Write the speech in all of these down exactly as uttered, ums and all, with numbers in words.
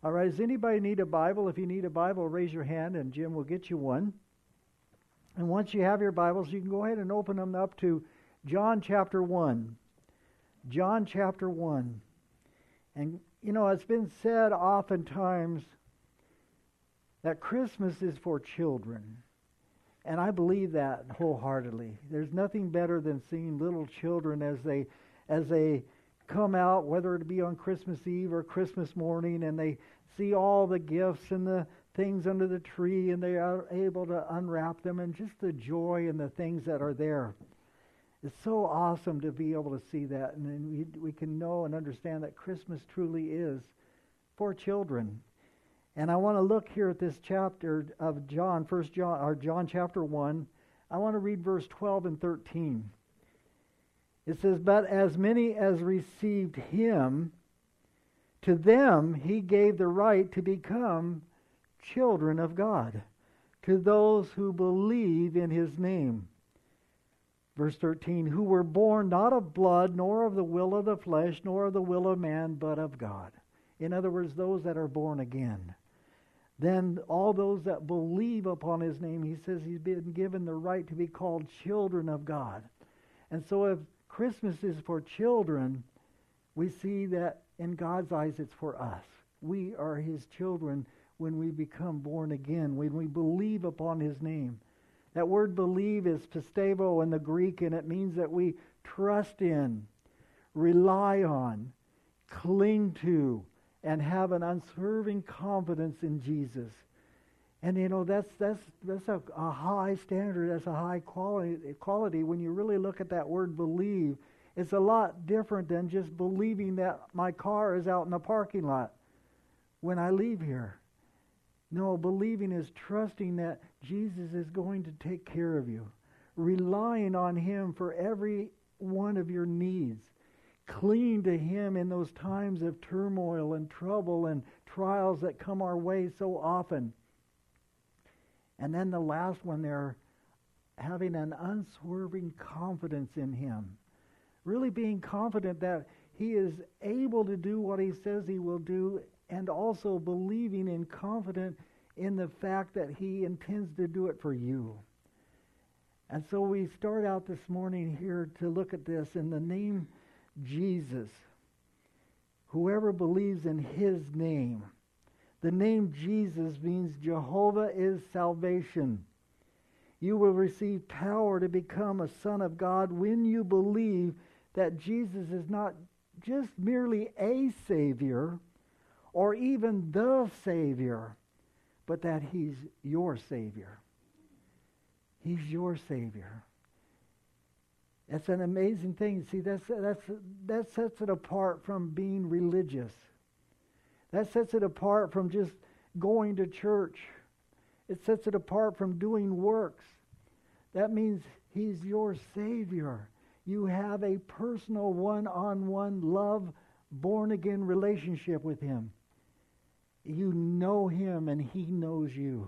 All right, does anybody need a Bible? If you need a Bible, raise your hand and Jim will get you one. And once you have your Bibles, you can go ahead and open them up to John chapter one. John chapter one. And, you know, it's been said oftentimes that Christmas is for children. And I believe that wholeheartedly. There's nothing better than seeing little children as they as they come out, whether it be on Christmas Eve or Christmas morning, and they see all the gifts and the things under the tree, and they are able to unwrap them, and just the joy and the things that are there. It's so awesome to be able to see that, and then we, we can know and understand that Christmas truly is for children. And I want to look here at this chapter of John, First John, or John chapter one. I want to read verse twelve and thirteen. It says, "But as many as received him, to them he gave the right to become children of God, to those who believe in his name." Verse thirteen, "Who were born not of blood, nor of the will of the flesh, nor of the will of man, but of God." In other words, those that are born again. Then all those that believe upon his name, he says he's been given the right to be called children of God. And so if Christmas is for children, we see that in God's eyes it's for us. We are his children when we become born again, when we believe upon his name. That word believe is pistevo in the Greek, and it means that we trust in, rely on, cling to, and have an unswerving confidence in Jesus. And you know, that's that's that's a, a high standard, that's a high quality quality. When you really look at that word believe, it's a lot different than just believing that my car is out in the parking lot when I leave here. No, believing is trusting that Jesus is going to take care of you, relying on him for every one of your needs, clinging to him in those times of turmoil and trouble and trials that come our way so often. And then the last one there, having an unswerving confidence in him. Really being confident that he is able to do what he says he will do, and also believing and confident in the fact that he intends to do it for you. And so we start out this morning here to look at this in the name Jesus. Whoever believes in his name. The name Jesus means Jehovah is salvation. You will receive power to become a son of God when you believe that Jesus is not just merely a Savior or even the Savior, but that he's your Savior. He's your Savior. That's an amazing thing. See, that's that's that sets it apart from being religious. That sets it apart from just going to church. It sets it apart from doing works. That means he's your Savior. You have a personal one-on-one love, born-again relationship with him. You know him and he knows you.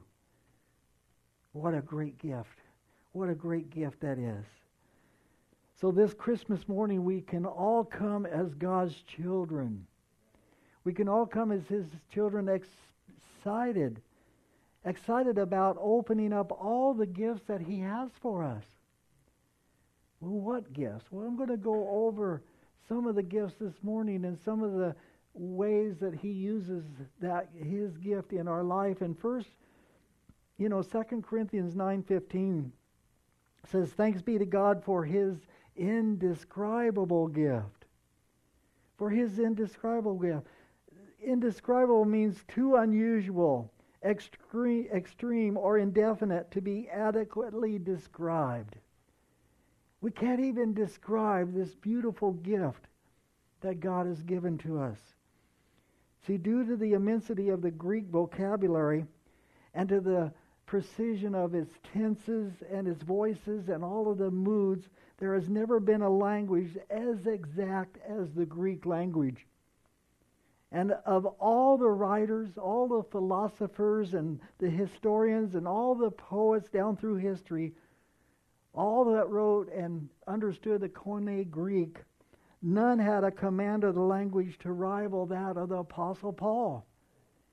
What a great gift. What a great gift that is. So this Christmas morning, we can all come as God's children. We can all come as his children excited, excited about opening up all the gifts that he has for us. Well, what gifts? Well, I'm going to go over some of the gifts this morning and some of the ways that he uses that his gift in our life. And first, you know, Second Corinthians nine fifteen says, "Thanks be to God for his indescribable gift." For his indescribable gift. Indescribable means too unusual, extreme, extreme, or indefinite to be adequately described. We can't even describe this beautiful gift that God has given to us. See, due to the immensity of the Greek vocabulary and to the precision of its tenses and its voices and all of the moods, there has never been a language as exact as the Greek language. And of all the writers, all the philosophers and the historians and all the poets down through history, all that wrote and understood the Koine Greek, none had a command of the language to rival that of the Apostle Paul.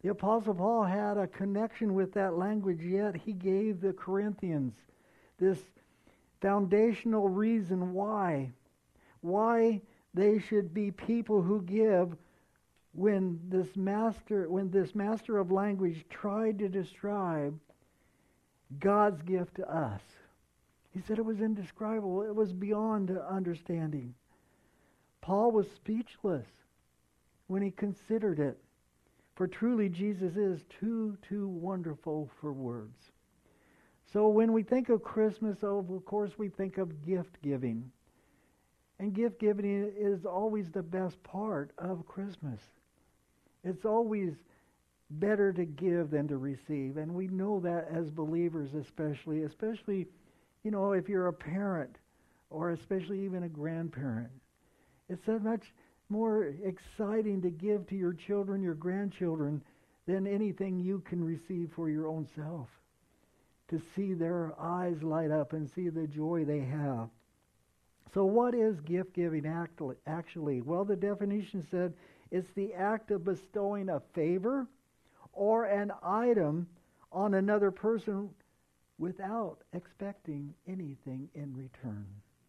The Apostle Paul had a connection with that language, yet he gave the Corinthians this foundational reason why. Why they should be people who give when this master, when this master of language tried to describe God's gift to us. He said it was indescribable. It was beyond understanding. Paul was speechless when he considered it. For truly Jesus is too, too wonderful for words. So when we think of Christmas, oh, of course we think of gift giving. And gift giving is always the best part of Christmas. It's always better to give than to receive. And we know that as believers especially, especially, you know, if you're a parent or especially even a grandparent. It's so much more exciting to give to your children, your grandchildren, than anything you can receive for your own self. To see their eyes light up and see the joy they have. So what is gift giving actually? Well, the definition said it's the act of bestowing a favor or an item on another person without expecting anything in return.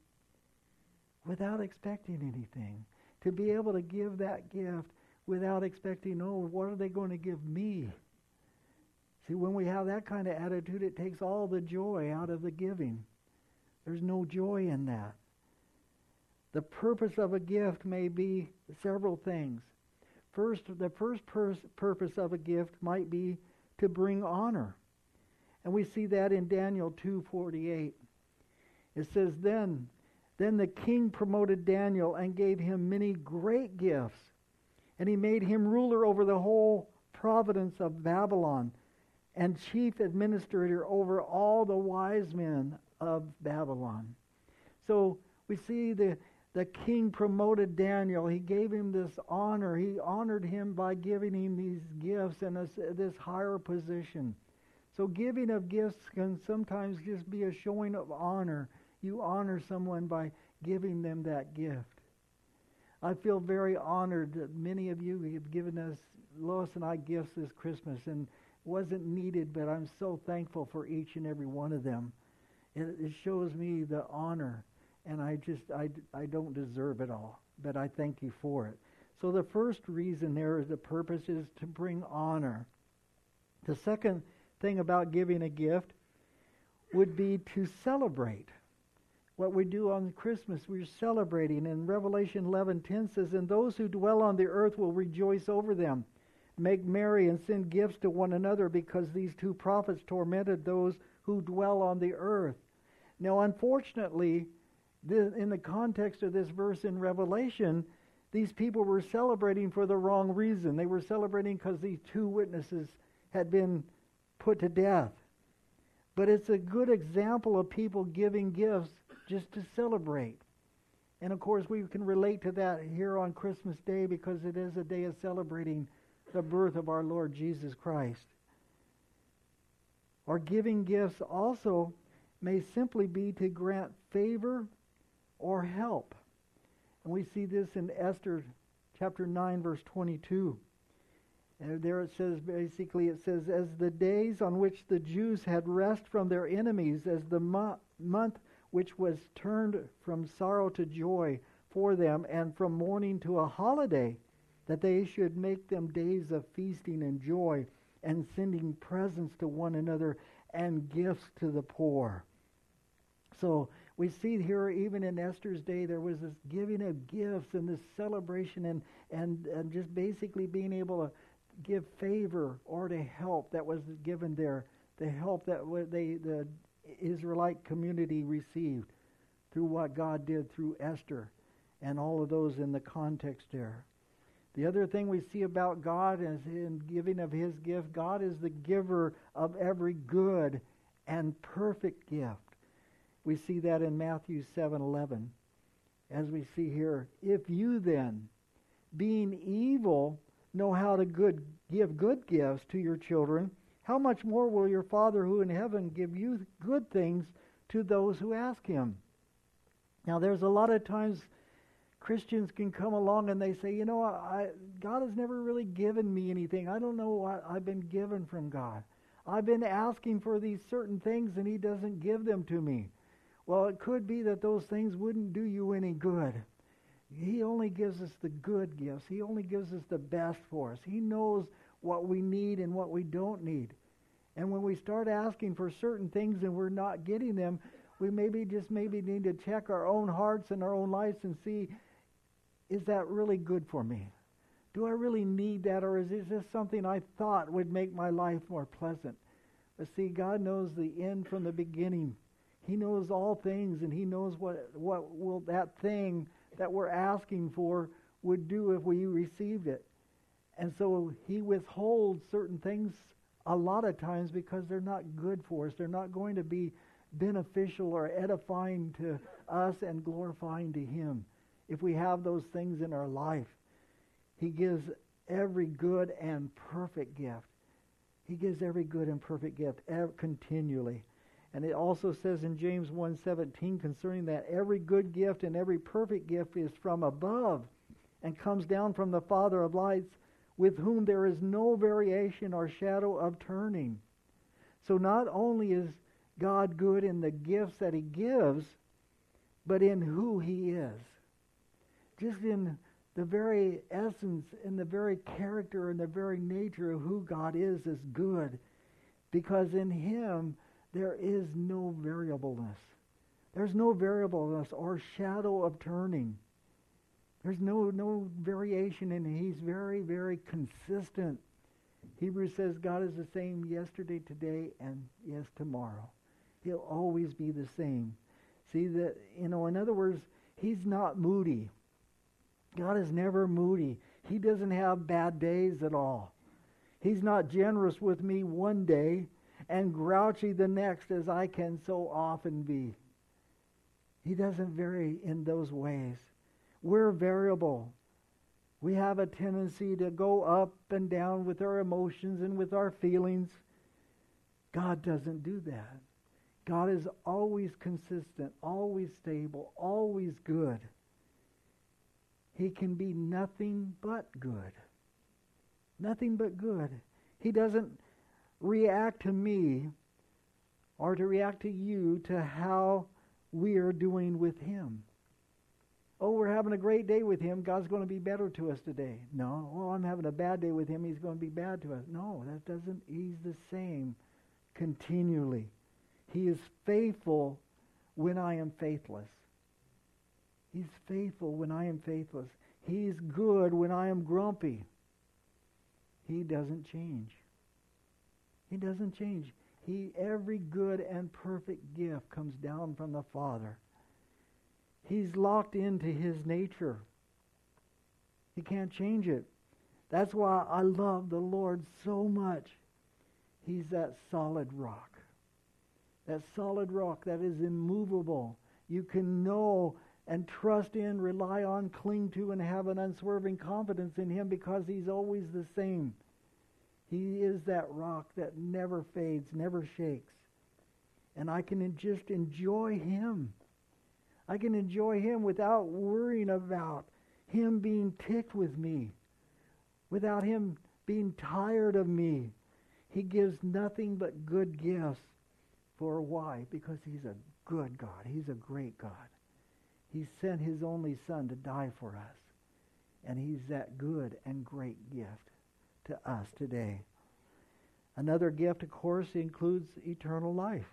Without expecting anything. To be able to give that gift without expecting, oh, what are they going to give me? See, when we have that kind of attitude, it takes all the joy out of the giving. There's no joy in that. The purpose of a gift may be several things. First, the first pers- purpose of a gift might be to bring honor. And we see that in Daniel two forty-eight. It says, Then, then the king promoted Daniel and gave him many great gifts. And he made him ruler over the whole province of Babylon and chief administrator over all the wise men of Babylon. So we see the, the king promoted Daniel. He gave him this honor. He honored him by giving him these gifts and this, this higher position. So giving of gifts can sometimes just be a showing of honor. You honor someone by giving them that gift. I feel very honored that many of you have given us, Lois and I, gifts this Christmas, and wasn't needed, but I'm so thankful for each and every one of them. It, it shows me the honor, and I just, I, I don't deserve it all, but I thank you for it. So the first reason there is the purpose is to bring honor. The second thing about giving a gift would be to celebrate. What we do on Christmas, we're celebrating. And Revelation eleven ten says, And those who dwell on the earth will rejoice over them, make merry and send gifts to one another, because these two prophets tormented those who dwell on the earth. Now, unfortunately, this, in the context of this verse in Revelation, these people were celebrating for the wrong reason. They were celebrating because these two witnesses had been put to death. But it's a good example of people giving gifts just to celebrate. And of course, we can relate to that here on Christmas Day, because it is a day of celebrating the birth of our Lord Jesus Christ. Or giving gifts also may simply be to grant favor or help. And we see this in Esther chapter nine, verse twenty-two. And there it says, basically it says, As the days on which the Jews had rest from their enemies, as the mo- month which was turned from sorrow to joy for them, and from mourning to a holiday, that they should make them days of feasting and joy, and sending presents to one another, and gifts to the poor. So we see here, even in Esther's day, there was this giving of gifts and this celebration, and, and, and just basically being able to give favor or to help that was given there, the help that they, the Israelite community received through what God did through Esther and all of those in the context there. The other thing we see about God is in giving of His gift, God is the giver of every good and perfect gift. We see that in Matthew seven eleven. As we see here, if you then, being evil, know how to good give good gifts to your children, how much more will your Father who in heaven give you good things to those who ask Him? Now, there's a lot of times Christians can come along and they say, you know, I, God has never really given me anything. I don't know what I've been given from God. I've been asking for these certain things and He doesn't give them to me. Well, it could be that those things wouldn't do you any good. He only gives us the good gifts. He only gives us the best for us. He knows what we need and what we don't need. And when we start asking for certain things and we're not getting them, we maybe just maybe need to check our own hearts and our own lives and see, is that really good for me? Do I really need that, or is it just something I thought would make my life more pleasant? But see, God knows the end from the beginning. He knows all things, and He knows what, what will that thing that we're asking for would do if we received it. And so He withholds certain things a lot of times because they're not good for us. They're not going to be beneficial or edifying to us and glorifying to Him if we have those things in our life. He gives every good and perfect gift. He gives every good and perfect gift continually. And it also says in James one seventeen concerning that every good gift and every perfect gift is from above and comes down from the Father of lights, with whom there is no variation or shadow of turning. So not only is God good in the gifts that He gives, but in who He is. Just in the very essence, in the very character, and the very nature of who God is, is good. Because in Him, there is no variableness. There's no variableness or shadow of turning. There's no, no variation in Him. He's very, very consistent. Hebrews says God is the same yesterday, today, and yes, tomorrow. He'll always be the same. See, that, you know, in other words, He's not moody. God is never moody. He doesn't have bad days at all. He's not generous with me one day and grouchy the next, as I can so often be. He doesn't vary in those ways. We're variable. We have a tendency to go up and down with our emotions and with our feelings. God doesn't do that. God is always consistent, always stable, always good. He can be nothing but good. Nothing but good. He doesn't react to me or to react to you to how we are doing with Him. Oh, we're having a great day with Him. God's going to be better to us today. No. Oh, I'm having a bad day with Him. He's going to be bad to us. No, that doesn't. He's the same continually. He is faithful when I am faithless. He's faithful when I am faithless. He's good when I am grumpy. He doesn't change. He doesn't change. He, every good and perfect gift comes down from the Father. He's locked into His nature. He can't change it. That's why I love the Lord so much. He's that solid rock. That solid rock that is immovable. You can know and trust in, rely on, cling to, and have an unswerving confidence in Him because He's always the same. He is that rock that never fades, never shakes. And I can just enjoy Him. I can enjoy Him without worrying about Him being ticked with me, without Him being tired of me. He gives nothing but good gifts. For why? Because He's a good God. He's a great God. He sent His only Son to die for us. And He's that good and great gift to us today. Another gift, of course, includes eternal life.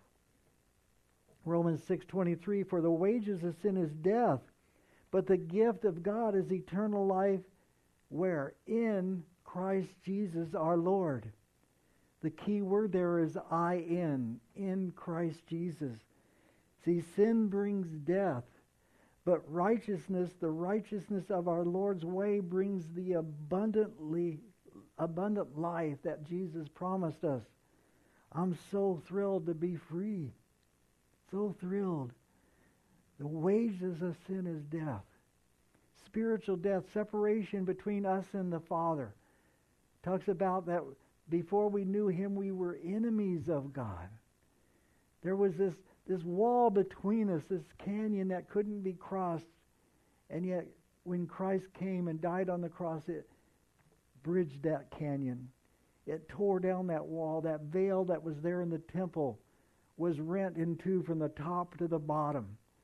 Romans six twenty-three, for the wages of sin is death, but the gift of God is eternal life, where? In Christ Jesus our Lord. The key word there is I in, in Christ Jesus. See, sin brings death, but righteousness, the righteousness of our Lord's way, brings the abundantly, abundant life that Jesus promised us. I'm so thrilled to be free. So thrilled. The wages of sin is death. Spiritual death, separation between us and the Father. Talks about that before we knew Him, we were enemies of God. There was this, this wall between us, this canyon that couldn't be crossed. And yet when Christ came and died on the cross, it bridged that canyon. It tore down that wall. That veil that was there in the temple was rent in two from the top to the bottom.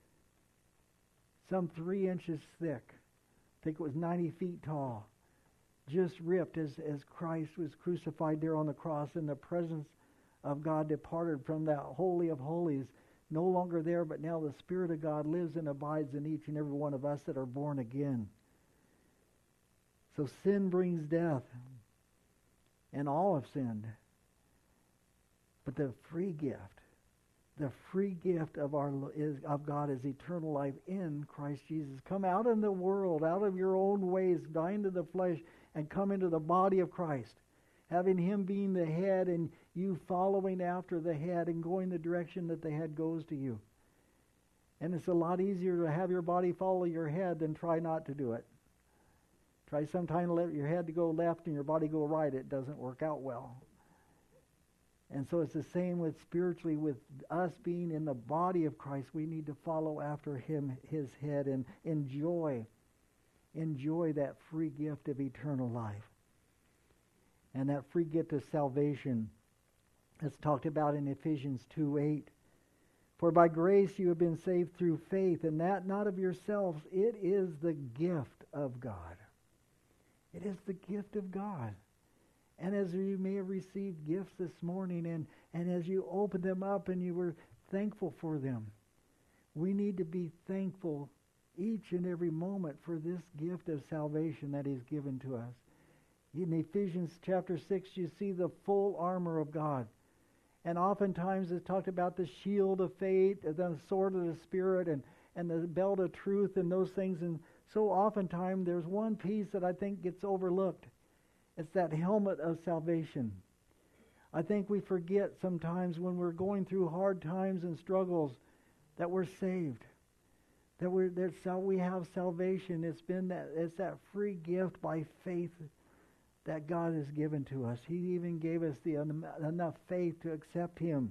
Some three inches thick. I think it was ninety feet tall. Just ripped as, as Christ was crucified there on the cross, and the presence of God departed from that Holy of Holies. No longer there, but now the Spirit of God lives and abides in each and every one of us that are born again. So sin brings death, and all have sinned. But the free gift, the free gift of our is of God is eternal life in Christ Jesus. Come out in the world, out of your own ways, die into the flesh, and come into the body of Christ. Having Him being the head and you following after the head and going the direction that the head goes to you. And it's a lot easier to have your body follow your head than try not to do it. Try sometime to let your head to go left and your body go right. It doesn't work out well. And so it's the same with spiritually, with us being in the body of Christ. We need to follow after Him, His head, and enjoy, enjoy that free gift of eternal life. And that free gift of salvation is talked about in Ephesians two eight. For by grace you have been saved through faith, and that not of yourselves. It is the gift of God. It is the gift of God. And as you may have received gifts this morning, and, and as you opened them up and you were thankful for them, we need to be thankful each and every moment for this gift of salvation that He's given to us. In Ephesians chapter six, you see the full armor of God. And oftentimes it's talked about the shield of faith, the sword of the Spirit, and, and the belt of truth, and those things. And so oftentimes there's one piece that I think gets overlooked. It's that helmet of salvation. I think we forget sometimes when we're going through hard times and struggles that we're saved. That we're that's how we have salvation. It's been that it's that free gift by faith that God has given to us. He even gave us the enough faith to accept Him.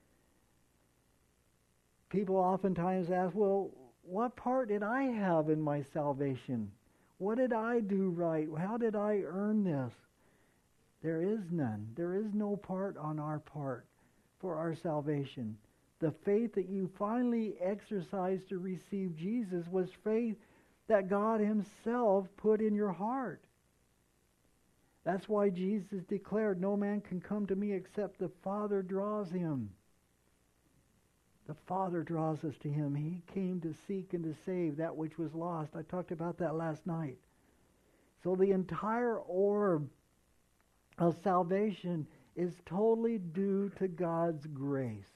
People oftentimes ask, well, what part did I have in my salvation? What did I do right? How did I earn this? There is none. There is no part on our part for our salvation. The faith that you finally exercised to receive Jesus was faith that God Himself put in your heart. That's why Jesus declared, no man can come to me except the Father draws him. The Father draws us to Him. He came to seek and to save that which was lost. I talked about that last night. So the entire orb of salvation is totally due to God's grace.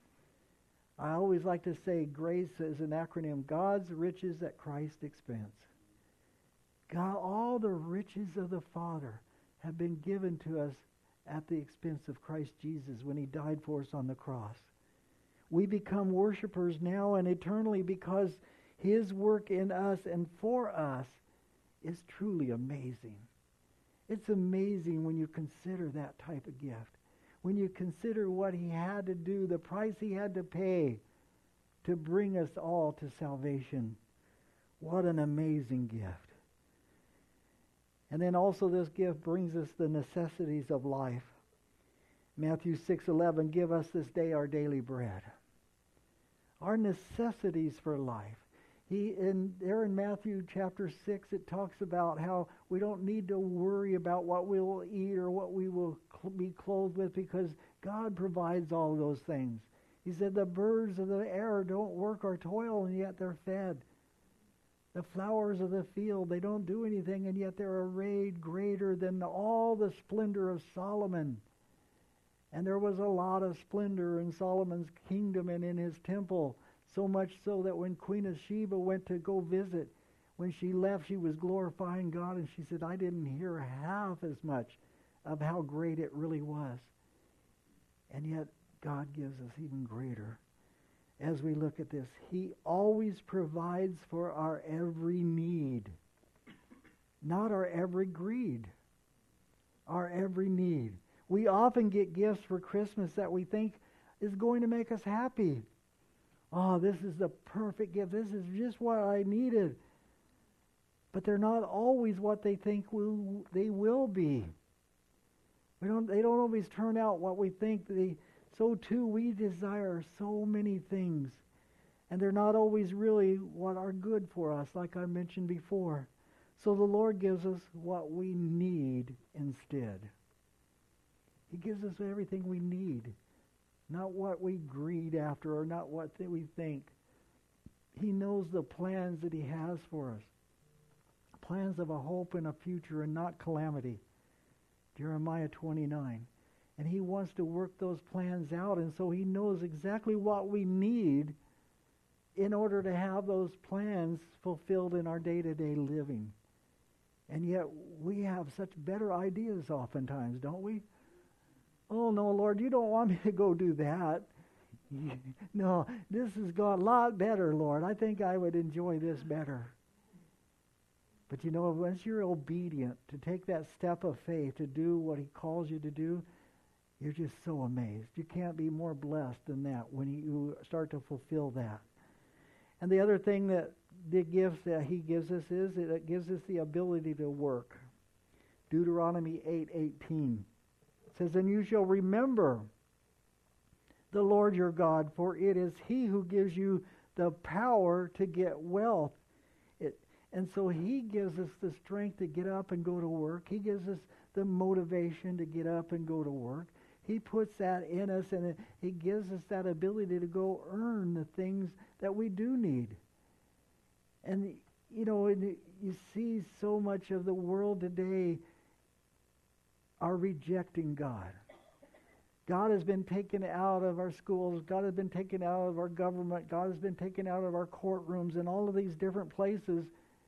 I always like to say grace is an acronym, God's riches at Christ's expense. God, all the riches of the Father have been given to us at the expense of Christ Jesus when He died for us on the cross. We become worshipers now and eternally because His work in us and for us is truly amazing. It's amazing when you consider that type of gift. When you consider what He had to do, the price He had to pay to bring us all to salvation. What an amazing gift. And then also this gift brings us the necessities of life. Matthew six eleven, give us this day our daily bread. Our necessities for life. He in there in Matthew chapter six, it talks about how we don't need to worry about what we will eat or what we will cl- be clothed with because God provides all those things. He said the birds of the air don't work or toil and yet they're fed. The flowers of the field, they don't do anything, and yet they're arrayed greater than all the splendor of Solomon. And there was a lot of splendor in Solomon's kingdom and in his temple, so much so that when Queen of Sheba went to go visit, when she left, she was glorifying God, and she said, I didn't hear half as much of how great it really was. And yet, God gives us even greater. As we look at this, He always provides for our every need, not our every greed, our every need. We often get gifts for Christmas that we think is going to make us happy. Oh, this is the perfect gift. This is just what I needed. but they're not always what they think will, they will be. We don't, they don't always turn out what we think. They, so too we desire so many things, and they're not always really what are good for us, like I mentioned before. So the Lord gives us what we need instead. He gives us everything we need, not what we greed after or not what th- we think. He knows the plans that He has for us, plans of a hope and a future and not calamity. Jeremiah twenty-nine. And He wants to work those plans out, and so He knows exactly what we need in order to have those plans fulfilled in our day-to-day living. And yet we have such better ideas oftentimes, don't we? Oh, no, Lord, you don't want me to go do that. No, this has got a lot better, Lord. I think I would enjoy this better. But you know, once you're obedient to take that step of faith to do what He calls you to do, you're just so amazed. You can't be more blessed than that when you start to fulfill that. And the other thing that the gifts that He gives us is that it gives us the ability to work. Deuteronomy eight eighteen says, "And you shall remember the Lord your God, for it is He who gives you the power to get wealth." It, and so He gives us the strength to get up and go to work. He gives us the motivation to get up and go to work. He puts that in us, and it, He gives us that ability to go earn the things that we do need. And, you know, and you see so much of the world today are rejecting God. God has been taken out of our schools. God has been taken out of our government. God has been taken out of our courtrooms and all of these different places.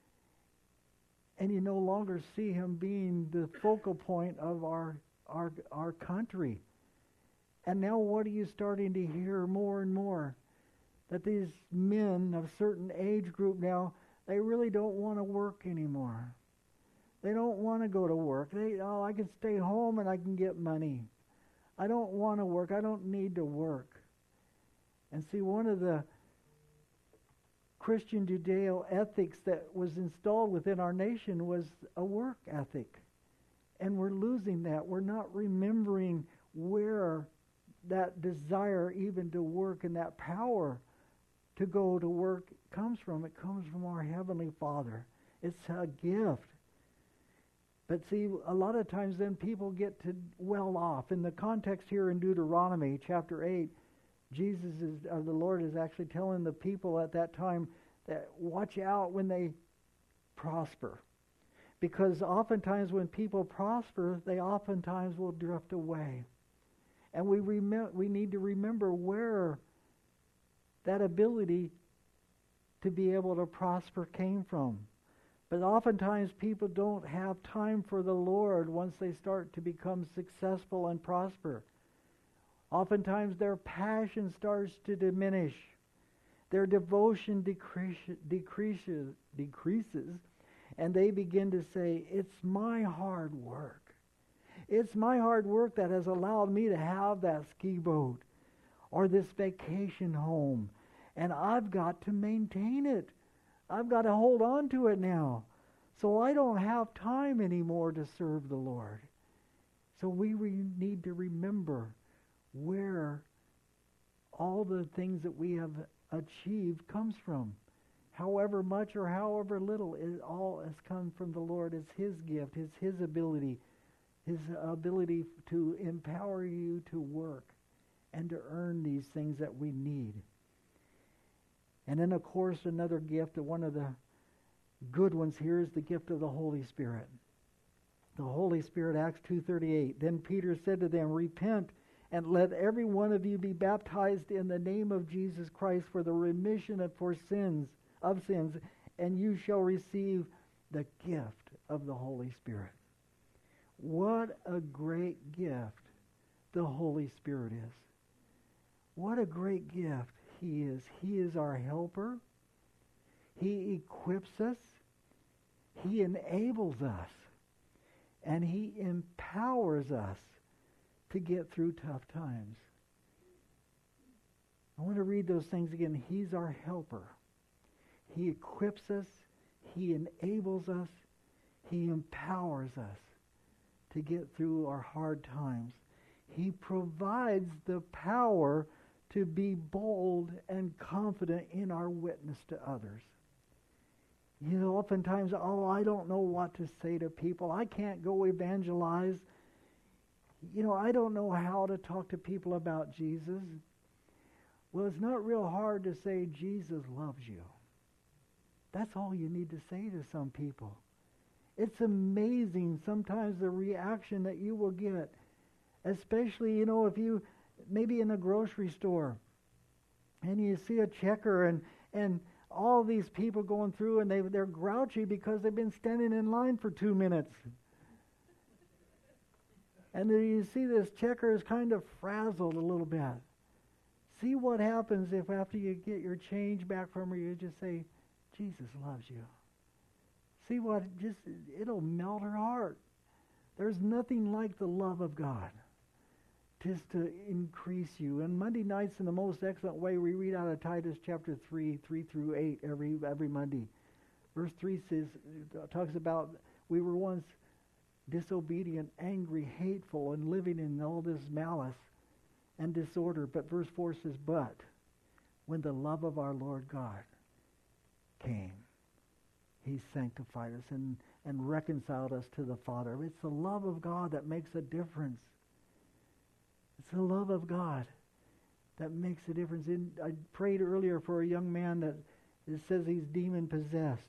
And you no longer see Him being the focal point of our our our country. And now what are you starting to hear more and more? That these men of certain age group now, they really don't want to work anymore. They don't want to go to work. They, oh, I can stay home and I can get money. I don't want to work. I don't need to work. And see, one of the Christian Judeo ethics that was installed within our nation was a work ethic. And we're losing that. We're not remembering where that desire even to work and that power to go to work comes from. It comes from our Heavenly Father. It's a gift. But see, a lot of times then people get to well off. In the context here in Deuteronomy chapter eight, Jesus is, uh, the Lord is actually telling the people at that time that watch out when they prosper. Because oftentimes when people prosper, they oftentimes will drift away. And we remem- we need to remember where that ability to be able to prosper came from. But oftentimes people don't have time for the Lord once they start to become successful and prosper. Oftentimes their passion starts to diminish. Their devotion decrease, decreases, decreases, and they begin to say, it's my hard work. It's my hard work that has allowed me to have that ski boat or this vacation home, and I've got to maintain it. I've got to hold on to it now. So I don't have time anymore to serve the Lord. So we re- need to remember where all the things that we have achieved comes from. However much or however little, it all has come from the Lord. It's His gift, it's His ability, His ability to empower you to work and to earn these things that we need. And then, of course, another gift, one of the good ones here is the gift of the Holy Spirit. The Holy Spirit, Acts two thirty-eight. Then Peter said to them, repent and let every one of you be baptized in the name of Jesus Christ for the remission of for sins of sins, and you shall receive the gift of the Holy Spirit. What a great gift the Holy Spirit is. What a great gift He is. He is our helper. He equips us. He enables us. And He empowers us to get through tough times. I want to read those things again. He's our helper. He equips us. He enables us. He empowers us to get through our hard times. He provides the power to be bold and confident in our witness to others. You know, oftentimes, oh, I don't know what to say to people. I can't go evangelize. You know, I don't know how to talk to people about Jesus. Well, it's not real hard to say Jesus loves you. That's all you need to say to some people. It's amazing sometimes the reaction that you will get, especially, you know, if you, maybe in a grocery store, and you see a checker and, and all these people going through, and they, they're grouchy because they've been standing in line for two minutes. And then you see this checker is kind of frazzled a little bit. See what happens if after you get your change back from her, you just say, Jesus loves you. See what, just, it'll melt her heart. There's nothing like the love of God just to increase you. And Monday nights, in the most excellent way, we read out of Titus chapter three, three through eight every every Monday. Verse three says, talks about we were once disobedient, angry, hateful, and living in all this malice and disorder. But verse four says, but when the love of our Lord God came, He sanctified us and, and reconciled us to the Father. It's the love of God that makes a difference. It's the love of God that makes a difference. In, I prayed earlier for a young man that it says he's demon-possessed.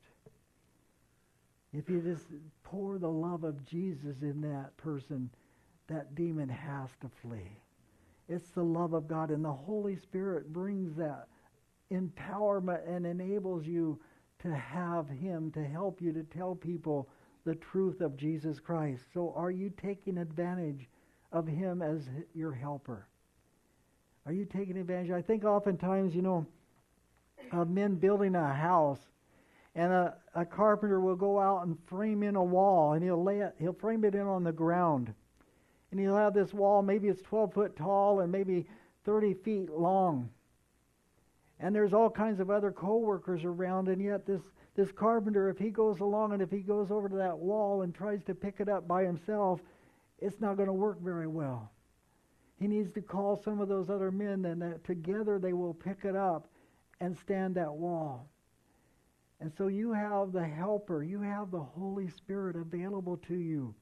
If you just pour the love of Jesus in that person, that demon has to flee. It's the love of God, and the Holy Spirit brings that empowerment and enables you to have Him to help you to tell people the truth of Jesus Christ. So are you taking advantage of Him as your helper? Are you taking advantage? I think oftentimes, you know, of men building a house, and a, a carpenter will go out and frame in a wall, and he'll lay it, he'll frame it in on the ground. And he'll have this wall, maybe it's twelve foot tall and maybe thirty feet long. And there's all kinds of other co-workers around, and yet this, this carpenter, if he goes along and if he goes over to that wall and tries to pick it up by himself, it's not going to work very well. He needs to call some of those other men, and that together they will pick it up and stand that wall. And so you have the helper, you have the Holy Spirit available to you.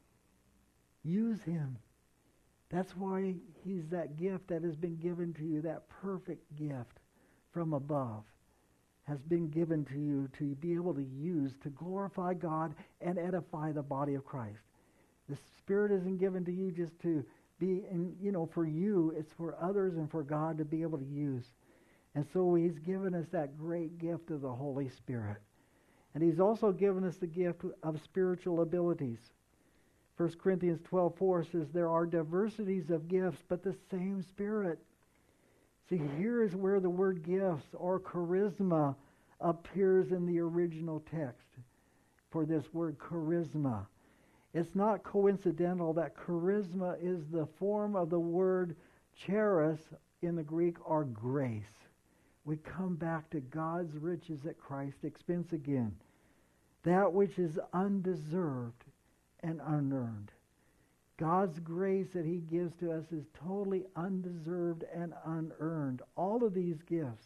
Use Him. That's why He's that gift that has been given to you, that perfect gift from above has been given to you to be able to use to glorify God and edify the body of Christ. The Spirit isn't given to you just to be, in, you know, for you. It's for others and for God to be able to use. And so He's given us that great gift of the Holy Spirit. And He's also given us the gift of spiritual abilities. First Corinthians twelve four says, there are diversities of gifts, but the same Spirit. See, here is where the word gifts or charisma appears in the original text for this word charisma. It's not coincidental that charisma is the form of the word charis in the Greek, or grace. We come back to God's riches at Christ's expense again. That which is undeserved and unearned. God's grace that He gives to us is totally undeserved and unearned. All of these gifts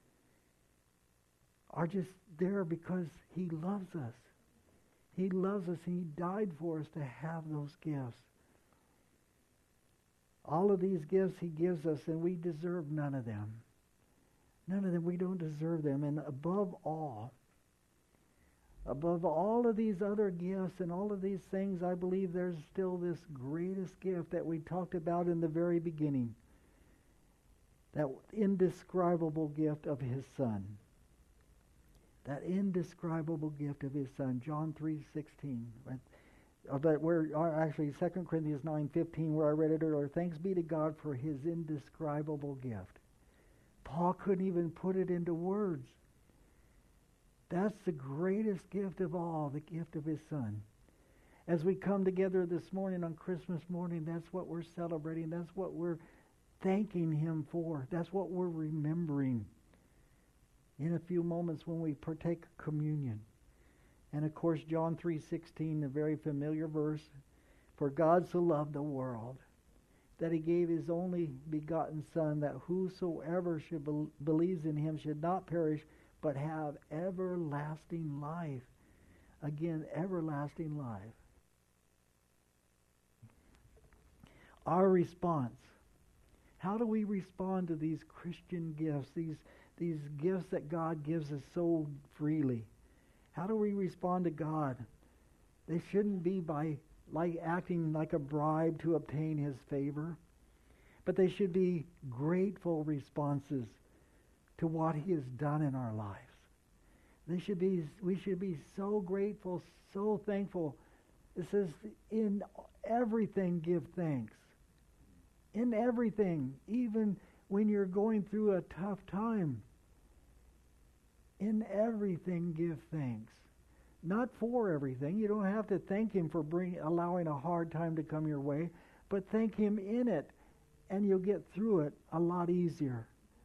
are just there because He loves us. He loves us, and He died for us to have those gifts. All of these gifts He gives us, and we deserve none of them. None of them, we don't deserve them. And above all, above all of these other gifts and all of these things, I believe there's still this greatest gift that we talked about in the very beginning. That indescribable gift of His Son. That indescribable gift of His Son. John three sixteen. Right? But where, actually, Second Corinthians nine fifteen, where I read it earlier. Thanks be to God for His indescribable gift. Paul couldn't even put it into words. That's the greatest gift of all, the gift of His Son. As we come together this morning on Christmas morning, that's what we're celebrating. That's what we're thanking Him for. That's what we're remembering in a few moments when we partake of communion. And of course, John three sixteen, a very familiar verse. For God so loved the world that he gave his only begotten Son, that whosoever should be- believes in him should not perish, but have everlasting life. Again, everlasting life. Our response. How do we respond to these Christian gifts, these, these gifts that God gives us so freely? How do we respond to God? They shouldn't be by like acting like a bribe to obtain his favor, but they should be grateful responses to what he has done in our lives. They should be, we should be so grateful, so thankful. It says, in everything give thanks. In everything, even when you're going through a tough time, in everything give thanks. Not for everything. You don't have to thank him for bring, allowing a hard time to come your way, but thank him in it, and you'll get through it a lot easier.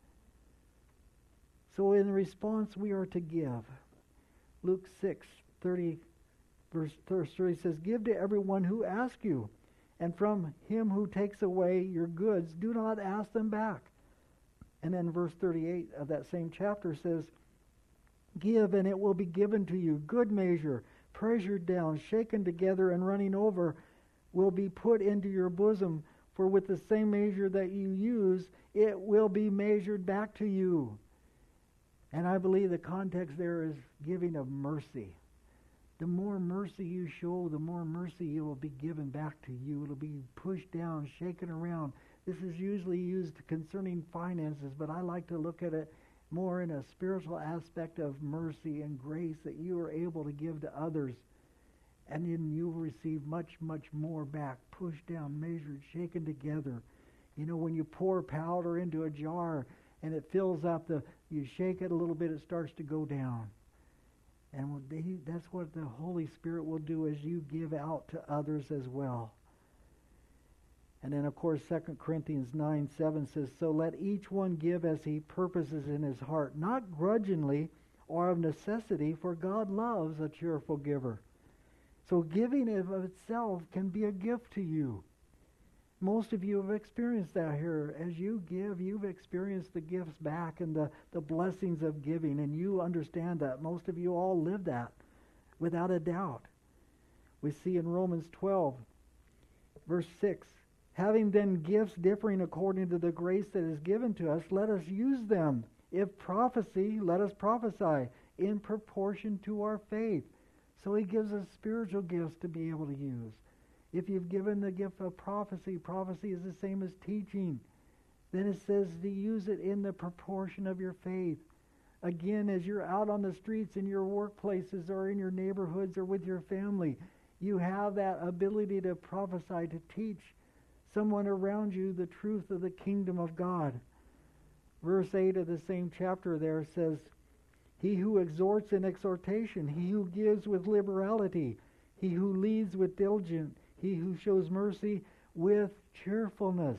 So in response, we are to give. Luke six, thirty, verse thirty says, give to everyone who asks you, and from him who takes away your goods, do not ask them back. And then verse thirty-eight of that same chapter says, give, and it will be given to you. Good measure, pressured down, shaken together, and running over, will be put into your bosom. For with the same measure that you use, it will be measured back to you. And I believe the context there is giving of mercy. The more mercy you show, the more mercy it will be given back to you. It'll be pushed down, shaken around. This is usually used concerning finances, but I like to look at it more in a spiritual aspect of mercy and grace that you are able to give to others. And then you will receive much, much more back, pushed down, measured, shaken together. You know, when you pour powder into a jar and it fills up, the you shake it a little bit, it starts to go down. And that's what the Holy Spirit will do as you give out to others as well. And then, of course, Second Corinthians nine seven says, so let each one give as he purposes in his heart, not grudgingly or of necessity, for God loves a cheerful giver. So giving of itself can be a gift to you. Most of you have experienced that here. As you give, you've experienced the gifts back and the, the blessings of giving, and you understand that. Most of you all live that, without a doubt. We see in Romans twelve, verse six, having then gifts differing according to the grace that is given to us, let us use them. If prophecy, let us prophesy in proportion to our faith. So he gives us spiritual gifts to be able to use. If you've given the gift of prophecy, prophecy is the same as teaching. Then it says to use it in the proportion of your faith. Again, as you're out on the streets, in your workplaces, or in your neighborhoods, or with your family, you have that ability to prophesy, to teach someone around you the truth of the kingdom of God. Verse eight of the same chapter there says, he who exhorts in exhortation, he who gives with liberality, he who leads with diligence, he who shows mercy with cheerfulness.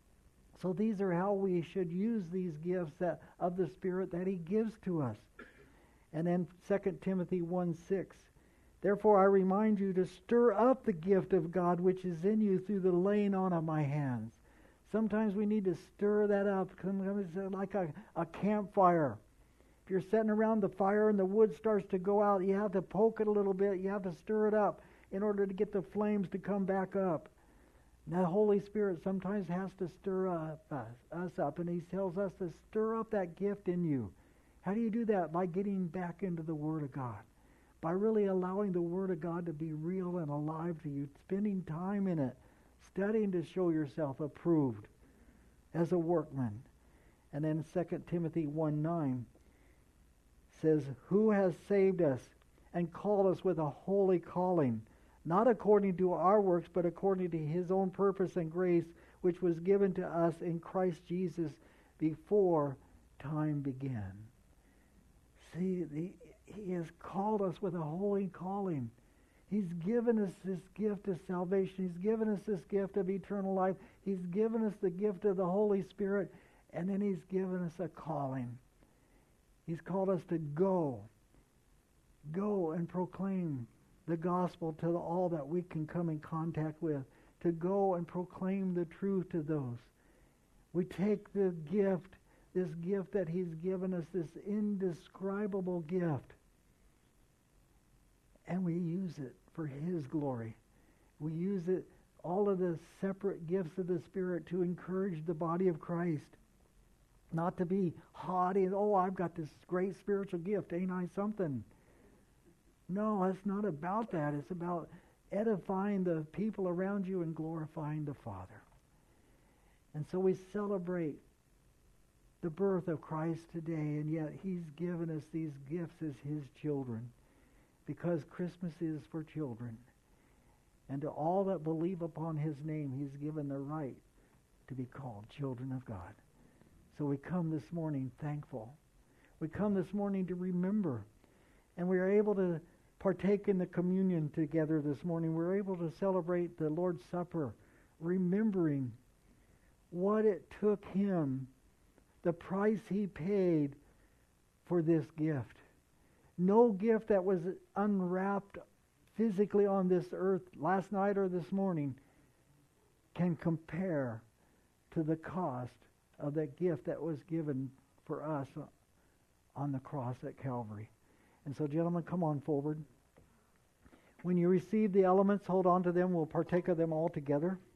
So these are how we should use these gifts that of the Spirit that he gives to us. And then Second Timothy one six, therefore I remind you to stir up the gift of God which is in you through the laying on of my hands. Sometimes we need to stir that up, like a, a campfire. If you're sitting around the fire and the wood starts to go out, you have to poke it a little bit. You have to stir it up in order to get the flames to come back up. And the Holy Spirit sometimes has to stir up us, us up, and he tells us to stir up that gift in you. How do you do that? By getting back into the Word of God. By really allowing the Word of God to be real and alive to you, spending time in it, studying to show yourself approved as a workman. And then Second Timothy one nine says, who has saved us and called us with a holy calling, not according to our works, but according to his own purpose and grace, which was given to us in Christ Jesus before time began. See, the, he has called us with a holy calling. He's given us this gift of salvation. He's given us this gift of eternal life. He's given us the gift of the Holy Spirit, and then he's given us a calling. He's called us to go Go and proclaim the gospel to all that we can come in contact with, to go and proclaim the truth to those. We take the gift, this gift that He's given us, this indescribable gift, and we use it for His glory. We use it, all of the separate gifts of the Spirit, to encourage the body of Christ. Not to be haughty and, oh, I've got this great spiritual gift, ain't I something? No, it's not about that. It's about edifying the people around you and glorifying the Father. And so we celebrate the birth of Christ today, and yet He's given us these gifts as His children, because Christmas is for children. And to all that believe upon His name, He's given the right to be called children of God. So we come this morning thankful. We come this morning to remember. And we are able to partake in the communion together this morning. We're able to celebrate the Lord's Supper, remembering what it took Him, the price He paid for this gift. No gift that was unwrapped physically on this earth last night or this morning can compare to the cost of that gift that was given for us on the cross at Calvary. And so, gentlemen, come on forward. When you receive the elements, hold on to them. We'll partake of them all together.